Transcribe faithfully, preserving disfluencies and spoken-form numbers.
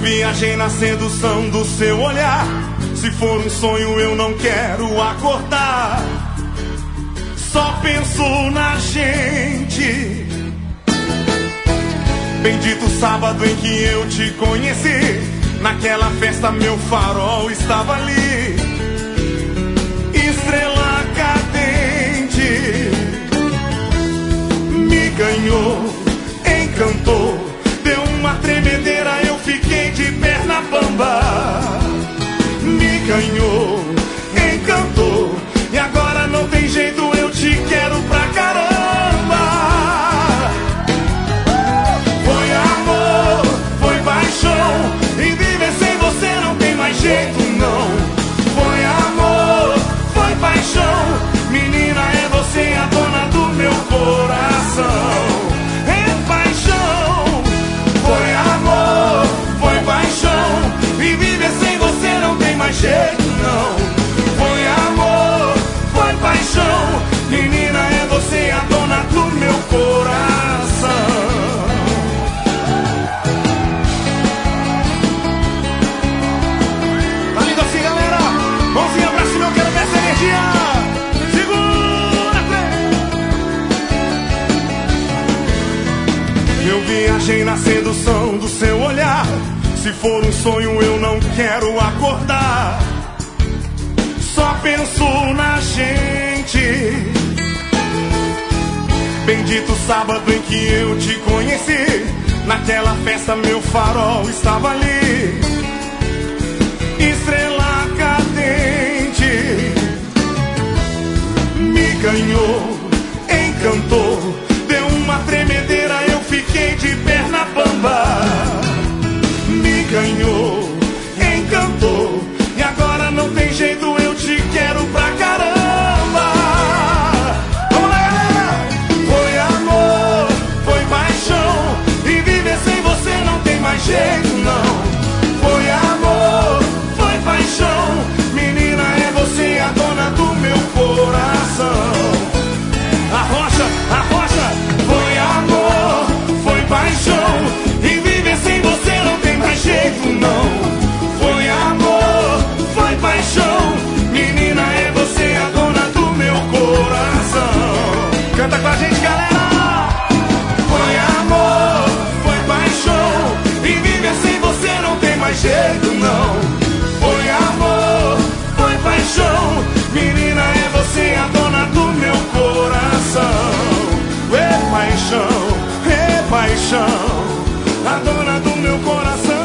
viajei na sedução do seu olhar. Se for um sonho eu não quero acordar. Só penso na gente. Bendito sábado em que eu te conheci. Naquela festa meu farol estava ali. Estrela cadente me ganhou, encantou. Deu uma tremedeira, eu fiquei de perna bamba. Me ganhou, encantou. E agora não tem jeito, eu te quero pra caramba. Foi amor, foi paixão. E viver sem você não tem mais jeito, não. Foi amor, foi paixão. Menina, é você a dona do meu coração. É paixão. Foi amor, foi paixão. E viver sem você não tem mais jeito, não. Foi amor, foi paixão. Menina, é você a dona do meu coração. Tá lindo assim, galera? Mãozinha pra cima, eu quero ver essa energia. Segura, play. Eu viajei na sedução do seu olhar. Se for um sonho eu não quero acordar. Só penso na gente. Bendito sábado em que eu te conheci. Naquela festa meu farol estava ali. Estrela cadente me ganhou, encantou. Deu uma tremedeira, eu fiquei de perna bamba. Me ganhou, encantou. E agora não tem jeito, eu te quero pra caramba. Vamos lá, galera! Foi amor, foi paixão. E viver sem você não tem mais jeito, não. Foi amor, foi paixão. Menina, é você a dona do meu coração. Arrocha, arrocha. Foi amor, foi paixão. E viver sem você não tem mais jeito, não. Foi amor, foi paixão. Menina, é você a dona do meu coração. Canta com a gente, galera. Foi amor, foi paixão. E viver sem você não tem mais jeito, não. Foi amor, foi paixão. Menina, é você a dona do meu coração. É paixão, é paixão. A dona do meu coração.